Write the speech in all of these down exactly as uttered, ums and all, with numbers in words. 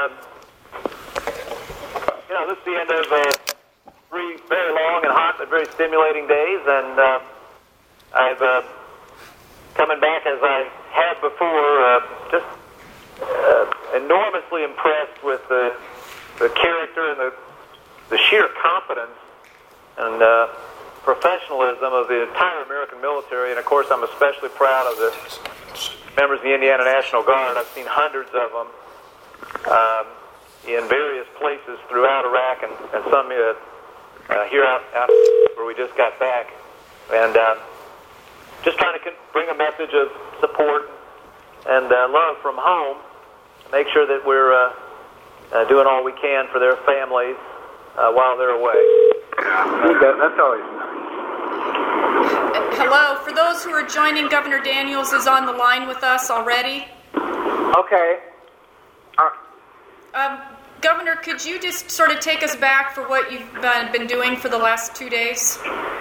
um, you know, this is the end of uh, three very long and hot but very stimulating days, and uh, I've uh, coming back as I had before, uh, just uh, enormously impressed with the the character and the the sheer competence and uh, professionalism of the entire American military. And of course, I'm especially proud of the members of the Indiana National Guard. I've seen hundreds of them um, in various places throughout Iraq, and, and some uh, uh, here out, out where we just got back. And uh, just trying to con- bring a message of support and uh, love from home, make sure that we're uh, uh, doing all we can for their families uh, while they're away. Yeah, that's always nice. Hello. For those who are joining, Governor Daniels is on the line with us already. Okay. Uh, Um, Governor, could you just sort of take us back for what you've been, been doing for the last two days?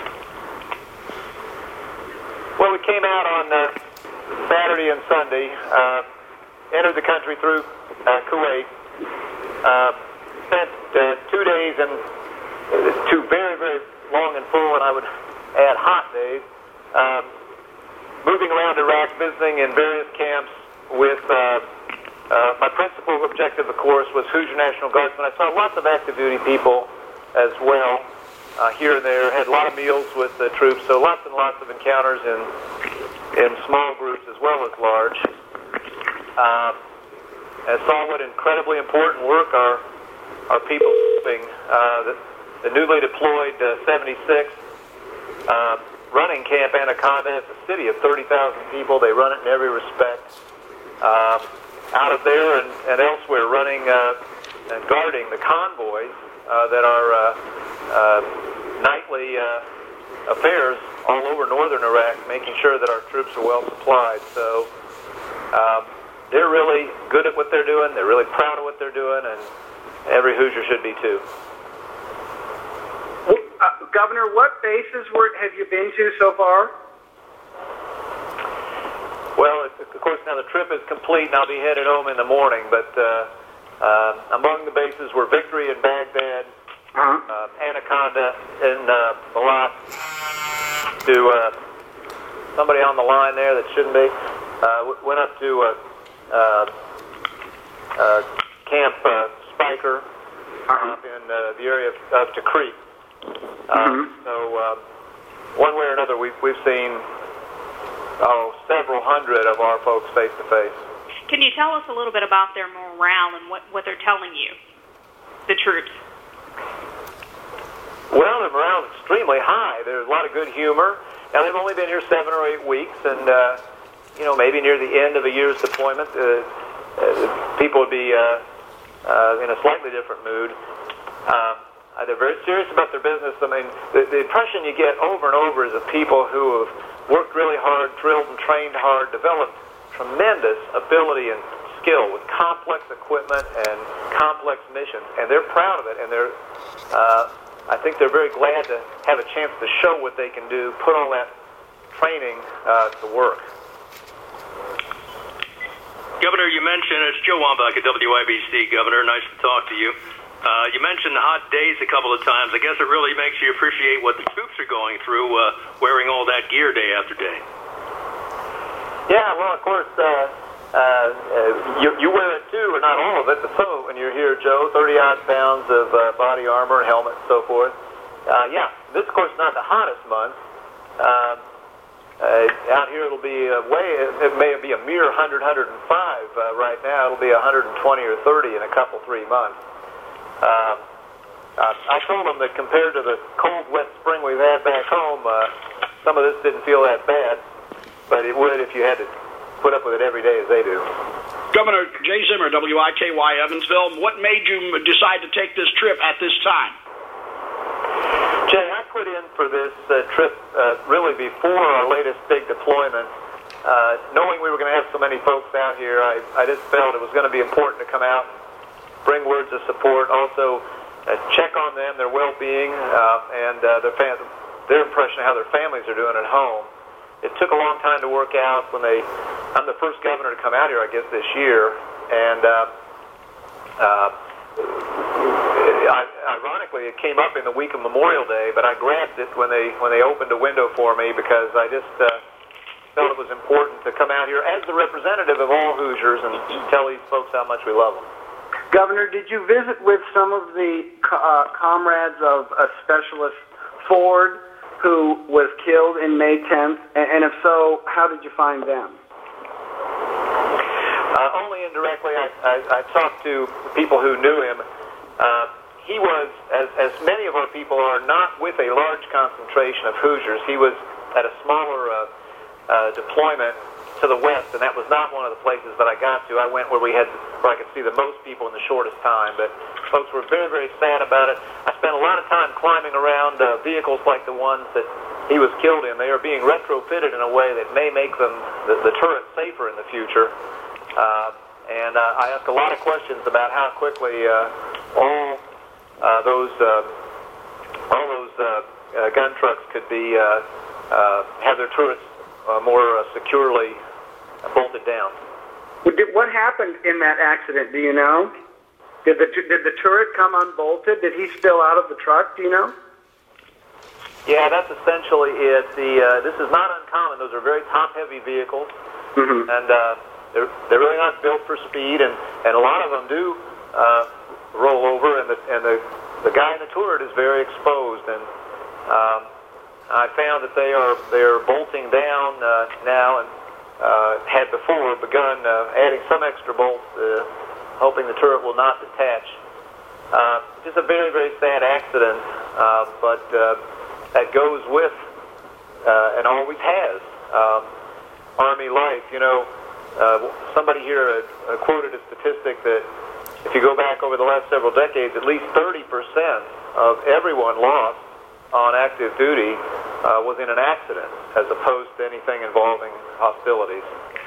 Well, we came out on uh, Saturday and Sunday, uh, entered the country through uh, Kuwait, uh, spent uh, two days and uh, two very, very long and full, and I would add hot days, um, moving around Iraq, visiting in various camps with uh, uh, my principal objective, of course, was Hoosier National Guardsmen. I saw lots of active duty people as well. Uh, here and there, had a lot of meals with the troops, so lots and lots of encounters in in small groups as well as large. Uh, and saw what incredibly important work our our people doing. Uh, the, the newly deployed uh, seventy-sixth uh, running Camp Anaconda. It's a city of thirty thousand people. They run it in every respect. Um, out of there and, and elsewhere, running uh, and guarding the convoys uh, that are uh, uh, nightly uh, affairs all over northern Iraq, making sure that our troops are well supplied. So um, they're really good at what they're doing. They're really proud of what they're doing, and every Hoosier should be too. Well, uh, Governor, what bases were, have you been to so far? Well, it's, of course, now the trip is complete, and I'll be headed home in the morning. But uh, uh, among the bases were Victory in Baghdad, Uh-huh. uh, Anaconda in uh, Balak, to uh, somebody on the line there that shouldn't be. Uh, went up to uh, uh, uh, Camp uh, Spiker Uh-huh. up in uh, the area of, of Tikrit. Uh, Mm-hmm. So um, one way or another, we've, we've seen oh, several hundred of our folks face to face. Can you tell us a little bit about their morale and what, what they're telling you, the troops? Well, the morale is extremely high. There's a lot of good humor. Now, they've only been here seven or eight weeks, and, uh, you know, maybe near the end of a year's deployment, uh, uh, people would be uh, uh, in a slightly different mood. Uh, they're very serious about their business. I mean, the, the impression you get over and over is of people who have worked really hard, drilled and trained hard, developed tremendous ability and skill with complex equipment and complex missions, and they're proud of it, and they're uh, I think they're very glad to have a chance to show what they can do, put all that training uh, to work. Governor, you mentioned, it's Joe Wambach at W I B C, Governor. Nice to talk to you. Uh, you mentioned the hot days a couple of times. I guess it really makes you appreciate what the troops are going through, uh, wearing all that gear day after day. Yeah, well, of course, uh, uh, uh, you, you wear it too, or not all of it, but some of it when you're here, Joe, thirty-odd pounds of uh, body armor, helmet, and so forth. Uh, yeah, this, of course, is not the hottest month. Um, uh, out here, it'll be uh, way, it may be a mere one hundred, one hundred five uh, right now. It'll be one hundred twenty or thirty in a couple, three months. Um, uh, I told them that compared to the cold, wet spring we've had back home, uh, some of this didn't feel that bad, but it would if you had to put up with it every day as they do. Governor Jay Zimmer, W I K Y Evansville, what made you decide to take this trip at this time? Jay, I put in for this uh, trip uh, really before our latest big deployment. Uh, knowing we were going to have so many folks out here, I, I just felt it was going to be important to come out, bring words of support, also uh, check on them, their well-being, uh, and uh, their, fam- their impression of how their families are doing at home. It took a long time to work out when they, I'm the first governor to come out here, I guess, this year, and uh, Uh, ironically, it came up in the week of Memorial Day, but I grabbed it when they when they opened a window for me because I just uh, felt it was important to come out here as the representative of all Hoosiers and tell these folks how much we love them. Governor, did you visit with some of the uh, comrades of a Specialist Ford who was killed in May tenth? And if so, how did you find them? Uh, only indirectly. I, I, I talked to people who knew him. Uh, he was, as, as many of our people are, not with a large concentration of Hoosiers. He was at a smaller uh, uh, deployment to the west, and that was not one of the places that I got to. I went where we had, where I could see the most people in the shortest time. But folks were very, very sad about it. I spent a lot of time climbing around uh, vehicles like the ones that he was killed in. They are being retrofitted in a way that may make them the, the turret safer in the future. Uh, and uh, I asked a lot of questions about how quickly uh, all uh, those uh, all those uh, uh, gun trucks could be uh, uh, have their turrets uh, more uh, securely bolted down. What happened in that accident? Do you know? Did the did the turret come unbolted? Did he spill out of the truck? Do you know? Yeah, that's essentially it. The uh, this is not uncommon. Those are very top-heavy vehicles, mm-hmm. and uh, they're they're really not built for speed, and, and a lot of them do uh, roll over, and the and the the guy in the turret is very exposed, and um, I found that they are they are bolting down uh, now, and uh, had before begun uh, adding some extra bolts, uh, hoping the turret will not detach. Uh, just a very very sad accident, uh, but. Uh, That goes with, uh, and always has, um, Army life. You know, uh, somebody here uh, quoted a statistic that if you go back over the last several decades, at least thirty percent of everyone lost on active duty uh, was in an accident, as opposed to anything involving hostilities.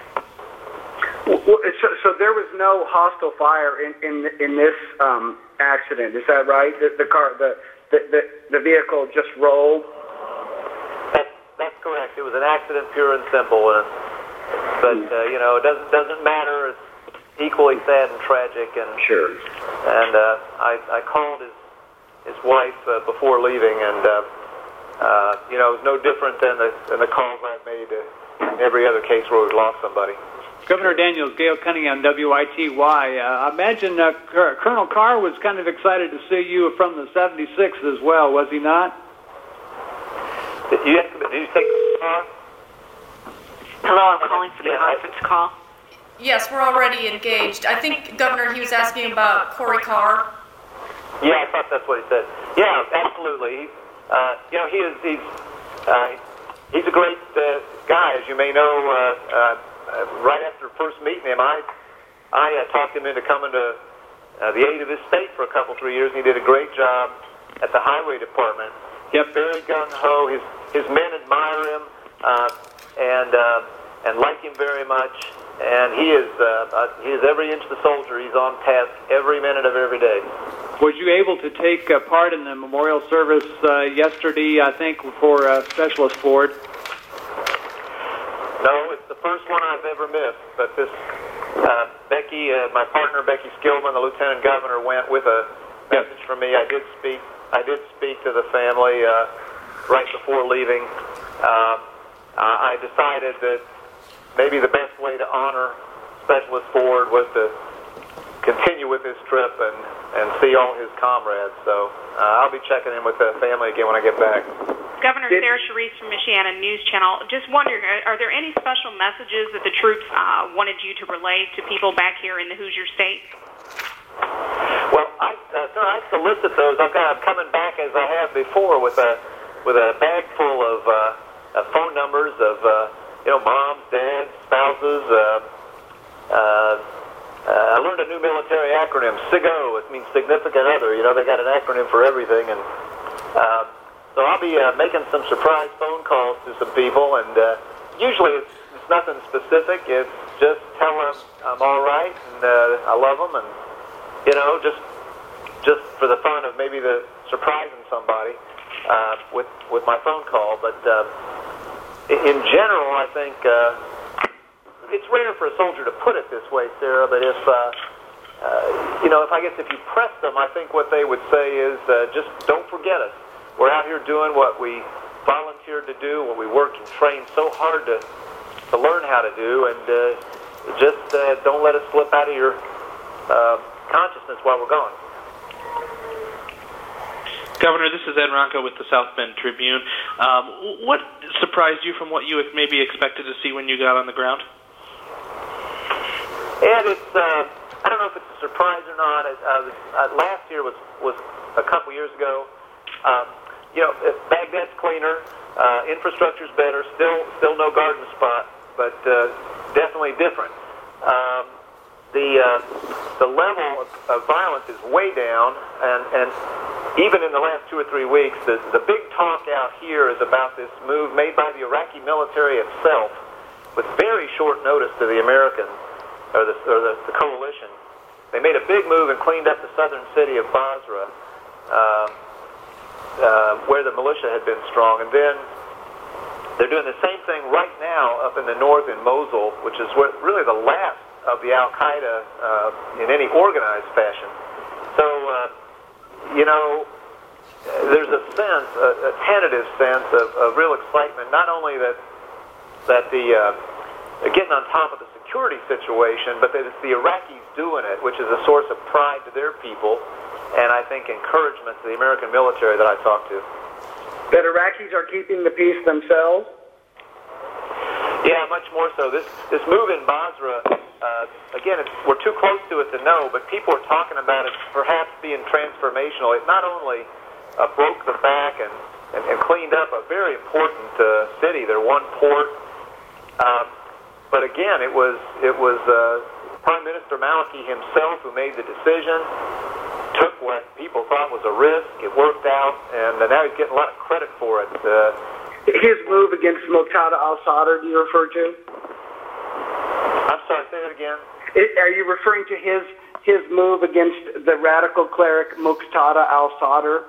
So, so there was no hostile fire in in, in this um, accident. Is that right? The, the car, the The, the, the vehicle just rolled? That's, that's correct. It was an accident, pure and simple. And, but, uh, you know, it doesn't, doesn't matter. It's equally sad and tragic. And, sure. And uh, I, I called his, his wife uh, before leaving, and, uh, uh, you know, it was no different than the, than the calls I've made uh, in every other case where we've lost somebody. Governor Daniels, Gail Cunningham, W I T Y. Uh, I imagine uh, Colonel Carr was kind of excited to see you from the seventy-six as well, was he not? Did you, did you take the call? Hello, I'm calling for the yeah, conference I, call. Yes, we're already engaged. I think, Governor, he was asking about Corey Carr. Yeah, I thought that's what he said. Yeah, absolutely. Uh, you know, he is, he's, uh, he's a great uh, guy, as you may know. Uh, uh, Uh, right after first meeting him, I I uh, talked him into coming to uh, the aid of his state for a couple, three years, and he did a great job at the highway department. Yep. Very gung-ho. His his men admire him uh, and uh, and like him very much. And he is uh, uh, he is every inch the soldier. He's on task every minute of every day. Was you able to take uh, part in the memorial service uh, yesterday, I think, for uh, Specialist Ford? No, it's the first one I've ever missed. But this uh, Becky, uh, my partner Becky Skillman, the Lieutenant Governor, went with a message from me. I did speak. I did speak to the family uh, right before leaving. Uh, I decided that maybe the best way to honor Specialist Ford was to continue with this trip and, and see all his comrades. So uh, I'll be checking in with the family again when I get back. Governor Sarah Charisse from Michiana News Channel. Just wondering, are there any special messages that the troops uh, wanted you to relay to people back here in the Hoosier State? Well, I, uh, sir, I solicit those. I've got, I'm coming back as I have before with a with a bag full of, uh, of phone numbers of uh, you know moms, dads, spouses. Uh, uh, uh, I learned a new military acronym, SIGO. It means significant other. You know, they got an acronym for everything, and. Uh, So I'll be uh, making some surprise phone calls to some people, and uh, usually it's, it's nothing specific. It's just tell them I'm all right, and uh, I love them, and you know, just just for the fun of maybe the surprising somebody uh, with with my phone call. But uh, in general, I think uh, it's rare for a soldier to put it this way, Sarah. But if uh, uh, you know, if I guess if you press them, I think what they would say is uh, just don't forget us. We're out here doing what we volunteered to do, what we worked and trained so hard to to learn how to do, and uh, just uh, don't let us slip out of your uh, consciousness while we're gone. Governor, this is Ed Ronco with the South Bend Tribune. Um, what surprised you from what you maybe expected to see when you got on the ground? Ed, it's uh, I don't know if it's a surprise or not. Uh, uh, last year was was a couple years ago. Um, you know, Baghdad's cleaner, uh, infrastructure's better. Still, still no garden spot, but uh, definitely different. Um, the uh, the level of, of violence is way down, and, and even in the last two or three weeks, the, the big talk out here is about this move made by the Iraqi military itself, with very short notice to the Americans or the, or the, the coalition. They made a big move and cleaned up the southern city of Basra, um, uh, where the militia had been strong, and then they're doing the same thing right now up in the north in Mosul, which is where, really the last of the Al-Qaeda uh, in any organized fashion. So, uh, you know, there's a sense, a, a tentative sense of, of real excitement, not only that that the uh, they're getting on top of the security situation, but that it's the Iraqis doing it, which is a source of pride to their people, and I think encouragement to the American military that I talked to. That Iraqis are keeping the peace themselves? Yeah, much more so. This this move in Basra, uh, again, it's, we're too close to it to know, but people are talking about it perhaps being transformational. It not only uh, broke the back and, and, and cleaned up a very important uh, city, their one port, um, but again, it was it was uh, Prime Minister Maliki himself who made the decision, took what people thought was a risk, it worked out, and uh, now he's getting a lot of credit for it. Uh, His move against Muqtada al-Sadr, do you refer to? I'm sorry, say that again. It, are you referring to his his move against the radical cleric Muqtada al-Sadr?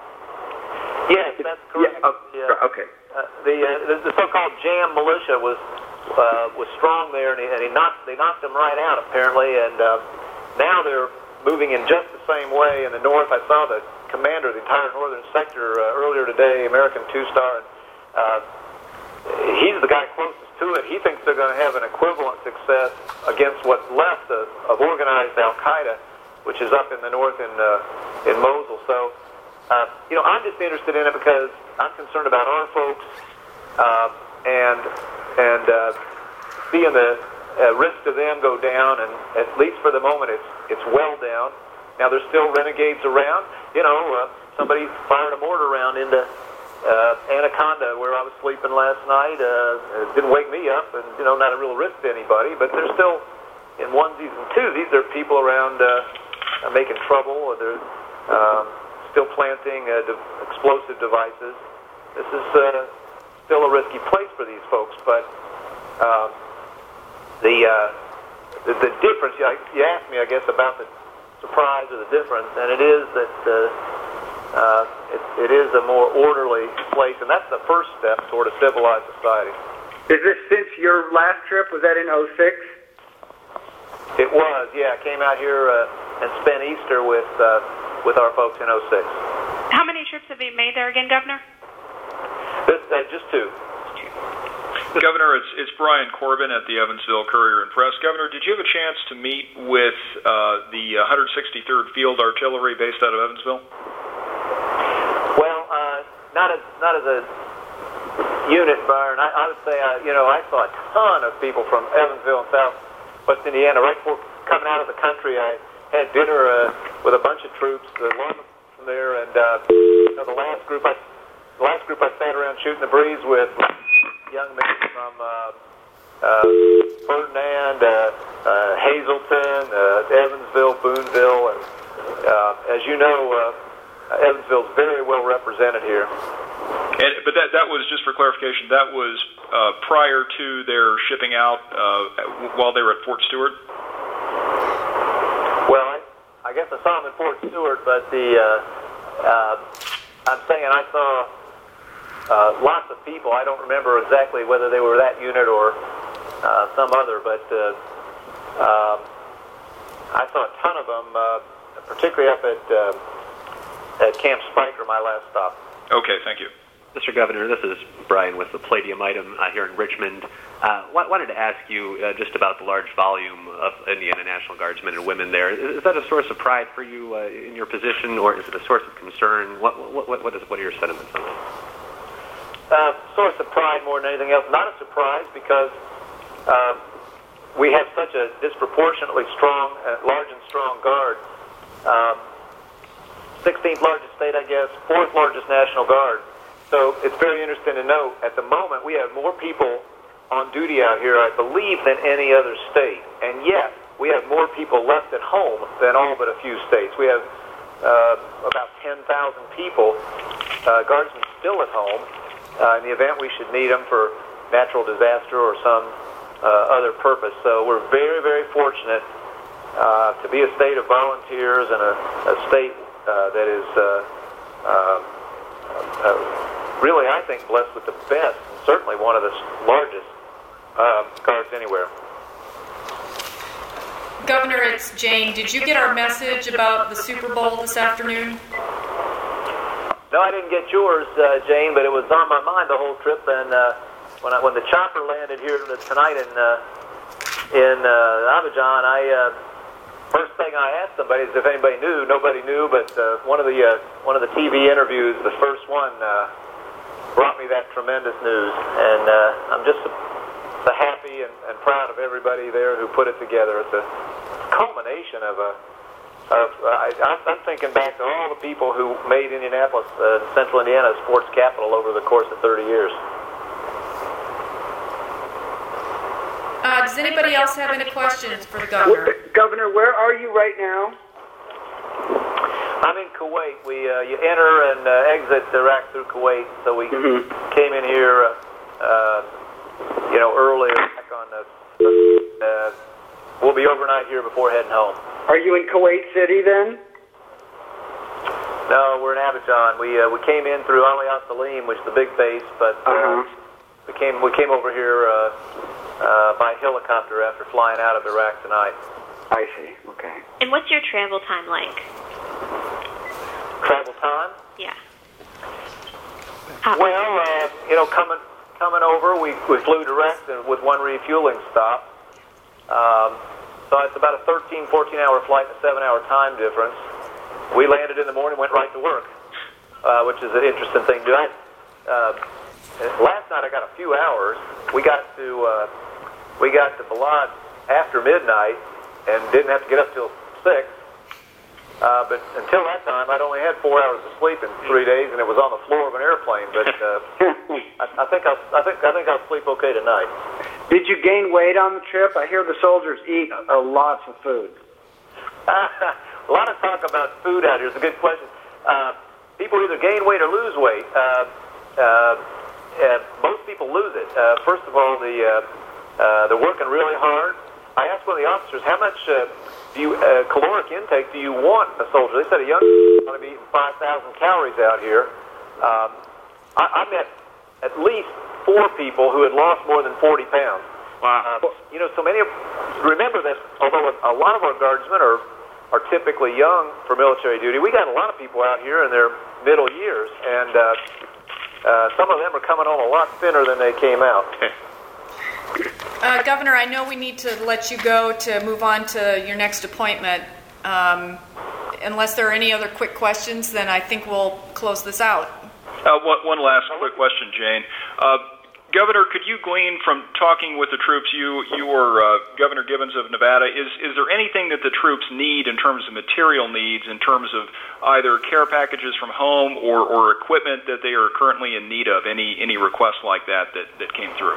Yes, that's correct. Yeah, oh, yeah. Okay. Uh, the, uh, the the so-called Jam militia was uh, was strong there, and he, and he knocked they knocked them right out apparently, and uh, now they're moving in just the same way in the north. I saw the commander of the entire northern sector uh, earlier today, American two-star. And, uh, he's the guy closest to it. He thinks they're going to have an equivalent success against what's left of, of organized Al-Qaeda, which is up in the north in uh, in Mosul. So, uh, you know, I'm just interested in it because I'm concerned about our folks uh, and and uh, seeing the uh, risk to them go down. And at least for the moment, it's it's well down. Now there's still renegades around. You know, uh, somebody fired a mortar round into Uh, Anaconda, where I was sleeping last night. Uh, it didn't wake me up, and you know, not a real risk to anybody. But they're still in onesies and twosies. There are people around uh, making trouble, or they're um, still planting uh, de- explosive devices. This is uh, still a risky place for these folks. But um, the, uh, the the difference. You, you asked me, I guess, about the surprise or the difference, and it is that. Uh, Uh, it, it is a more orderly place, and that's the first step toward a civilized society. Is this since your last trip? Was that in oh six? It was, yeah. I came out here uh, and spent Easter with uh, with our folks in oh six. How many trips have you made there again, Governor? This, uh, just two. Governor, it's it's Brian Corbin at the Evansville Courier and Press. Governor, did you have a chance to meet with uh, the one hundred sixty-third Field Artillery based out of Evansville? Well, uh, not as not as a unit, Byron. I, I would say, uh, you know, I saw a ton of people from Evansville and Southwest Indiana. Right before coming out of the country, I had dinner uh, with a bunch of troops, uh, from there, and uh, you know, the last group I the last group I sat around shooting the breeze with, young men from uh, uh, Ferdinand, uh, uh, Hazleton, uh, Evansville, Boonville, and uh, as you know. Uh, Evansville's very well represented here. And, but that that was, just for clarification, that was uh, prior to their shipping out uh, while they were at Fort Stewart? Well, I, I guess I saw them at Fort Stewart, but the uh, uh, I'm saying I saw uh, lots of people. I don't remember exactly whether they were that unit or uh, some other, but uh, um, I saw a ton of them, uh, particularly up at uh, at Camp Spiker, my last stop. Okay, thank you. Mister Governor, this is Brian with the Palladium Item uh, here in Richmond. Uh, wanted to ask you uh, just about the large volume of Indiana National Guardsmen and women there. Is, is that a source of pride for you uh, in your position, or is it a source of concern? What what what, what, is, what are your sentiments on that? Uh, source of pride more than anything else. Not a surprise because uh, we have such a disproportionately strong, uh, large and strong guard. Um, sixteenth largest state, I guess, fourth largest National Guard. So it's very interesting to note, at the moment, we have more people on duty out here, I believe, than any other state. And yet, we have more people left at home than all but a few states. We have uh, about ten thousand people, uh, guardsmen still at home, uh, in the event we should need them for natural disaster or some uh, other purpose. So we're very, very fortunate uh, to be a state of volunteers and a, a state uh, that is uh, uh, uh, really, I think, blessed with the best, and certainly one of the largest uh, guards anywhere. Governor, it's Jane. Did you get our message about the Super Bowl this afternoon? No, I didn't get yours, uh, Jane, but it was on my mind the whole trip. And uh, when I, when the chopper landed here tonight in uh, in uh, Abidjan, I uh, first thing I asked somebody is if anybody knew. Nobody knew, but uh, one of the uh, one of the T V interviews, the first one, uh, brought me that tremendous news, and uh, I'm just so, so happy and, and proud of everybody there who put it together. It's a culmination of a. Of, uh, I, I'm thinking back to all the people who made Indianapolis, uh, Central Indiana, a sports capital over the course of thirty years. Uh, does anybody else have any questions for the governor? Governor, where are you right now? I'm in Kuwait. We uh, you enter and uh, exit Iraq through Kuwait, so we mm-hmm. came in here, uh, uh, you know, earlier back on the. Uh, we'll be overnight here before heading home. Are you in Kuwait City then? No, we're in Abidjan. We uh, we came in through Ali Al Salim, which is the big base, but uh, uh-huh. we came we came over here uh, uh, by helicopter after flying out of Iraq tonight. I see. Okay. And what's your travel time like? Travel time? Yeah. Well, uh, you know, coming coming over, we, we flew direct with one refueling stop. Um, so it's about a thirteen, fourteen hour flight and a seven hour time difference. We landed in the morning, went right to work, uh, which is an interesting thing to do. I, uh, last night I got a few hours. We got to uh, we got to Balad after midnight and didn't have to get up till six. Uh, but until that time, I'd only had four hours of sleep in three days, and it was on the floor of an airplane. But uh, I, I think I'll, I think I think I'll sleep okay tonight. Did you gain weight on the trip? I hear the soldiers eat a, a lots of food. A lot of talk about food out here. It's a good question. Uh, people either gain weight or lose weight. Uh, uh, uh, most people lose it. Uh, first of all, the uh, uh, they're working really hard. I asked one of the officers, how much uh, do you, uh, caloric intake do you want a soldier? They said a young is going to be eating five thousand calories out here. Um, I, I met at least four people who had lost more than forty pounds. Wow. Uh, you know, so many of, remember that although a lot of our guardsmen are, are typically young for military duty, we got a lot of people out here in their middle years, and uh, uh, some of them are coming on a lot thinner than they came out. Uh, Governor, I know we need to let you go to move on to your next appointment. Um, unless there are any other quick questions, then I think we'll close this out. Uh, one, one last quick question, Jane. Uh, Governor, could you glean from talking with the troops, you you were uh, Governor Gibbons of Nevada, is, is there anything that the troops need in terms of material needs, in terms of either care packages from home or, or equipment that they are currently in need of? Any any requests like that that, that came through?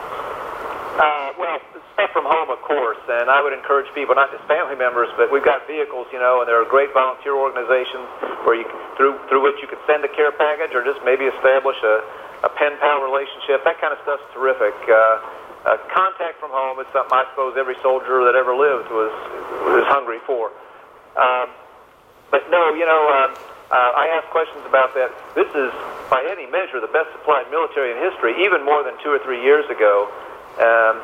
Uh, well, stuff from home, of course, and I would encourage people, not just family members, but we've got vehicles, you know, and there are great volunteer organizations where you can, through through which you could send a care package or just maybe establish a, a pen-pal relationship. That kind of stuff's terrific. Uh, uh, contact from home is something I suppose every soldier that ever lived was was hungry for. Um, but no, you know, uh, uh, I asked questions about that. This is, by any measure, the best supplied military in history, even more than two or three years ago. Um,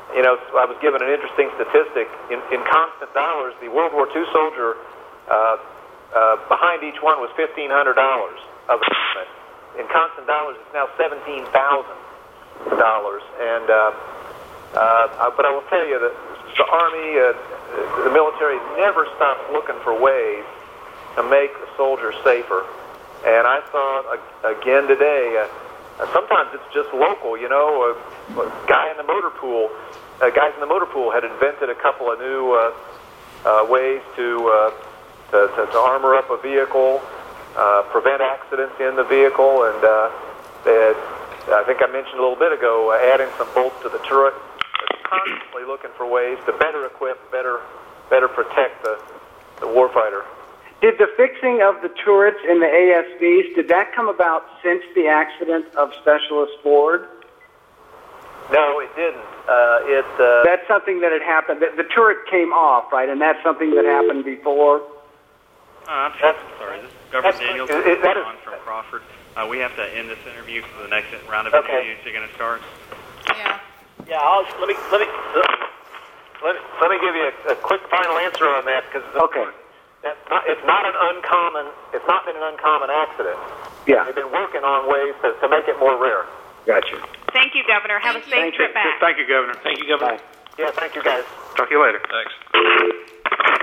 you know, I was given an interesting statistic. In, in constant dollars, the World War Two soldier uh, uh, behind each one was fifteen hundred dollars of equipment. In constant dollars, it's now seventeen thousand dollars. And uh, uh, but I will tell you that the Army, uh, the military, never stops looking for ways to make the soldiers safer. And I saw uh, again today. Uh, sometimes it's just local, you know. A, a guy in the motor pool, uh, guys in the motor pool had invented a couple of new uh, uh, ways to, uh, to, to to armor up a vehicle, uh, prevent accidents in the vehicle, and uh, they had, I think I mentioned a little bit ago, uh, adding some bolts to the turret. They're constantly looking for ways to better equip, better better protect the the warfighter. Did the fixing of the turrets in the A S Vs, did that come about since the accident of Specialist Ford? No, it didn't. Uh, it. Uh, that's something that had happened. The, the turret came off, right? And that's something that happened before? Uh, I'm that's, sorry. This is Governor Daniels is, is on from Crawford. Uh, we have to end this interview for the next round of okay. interviews. You're going to start? Yeah. Yeah, I'll, let me let me let me let me give you a, a quick final answer on that because okay. That's not, it's not an uncommon. It's not been an uncommon accident. Yeah. They've been working on ways to, to make it more rare. Gotcha. Thank you, Governor. Have a safe thank trip you. back. Thank you, Governor. Thank you, Governor. Yeah, thank you, guys. Talk to you later. Thanks.